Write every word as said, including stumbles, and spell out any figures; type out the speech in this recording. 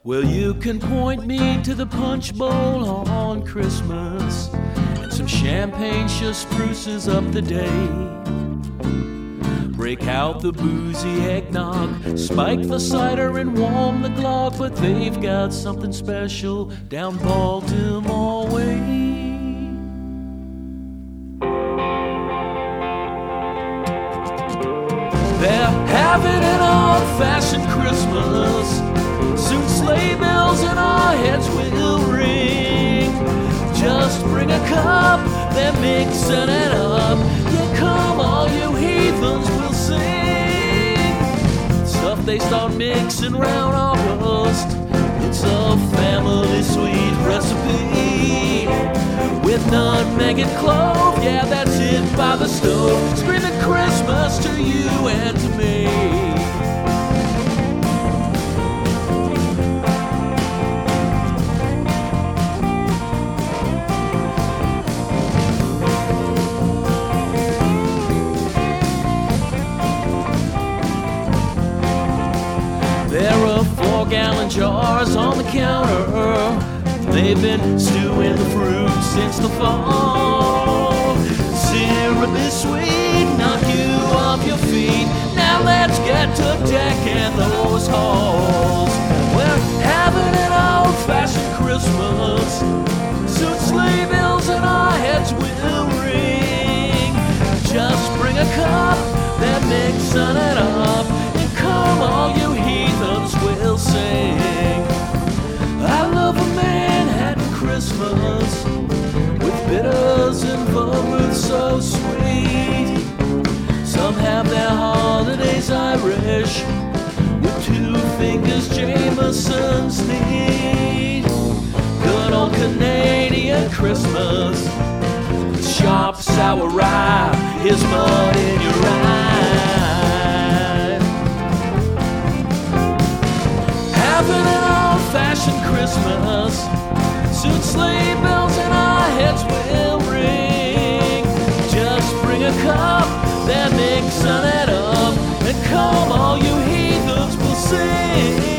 Well, you can point me to the punch bowl on Christmas, and some champagne just spruces up the day. Break out the boozy eggnog, spike the cider and warm the glog, but they've got something special down Baltimore way. They're having an old-fashioned Christmas. Soon sleigh bells in our heads will ring. Just bring a cup, they're mixing it up. Yeah, come all you heathens, we'll sing. Stuff they start mixing round August. It's a family sweet recipe with nutmeg and clove. Yeah, that's it by the stove. Screaming Christmas to you and to me. There are four-gallon jars on the counter. They've been stewing the fruit since the fall. Syrup is sweet, knock you off your feet. Now let's get to decking those halls. We're having an old-fashioned Christmas. Soon sleigh bells in our heads will ring. Just bring a cup, they're mixing it up. And come all you heathens, we'll sing. I love a Manhattan Christmas with bitters and vermouth so sweet. Some have their holidays Irish with two fingers Jameson's neat. Good old Canadian Christmas, sharp sour rye, here's mud in your eye. Having an old-fashioned Christmas, soon sleigh bells in our heads will ring. Just bring a cup, they're mixing it up, and come all you heathens, we'll sing.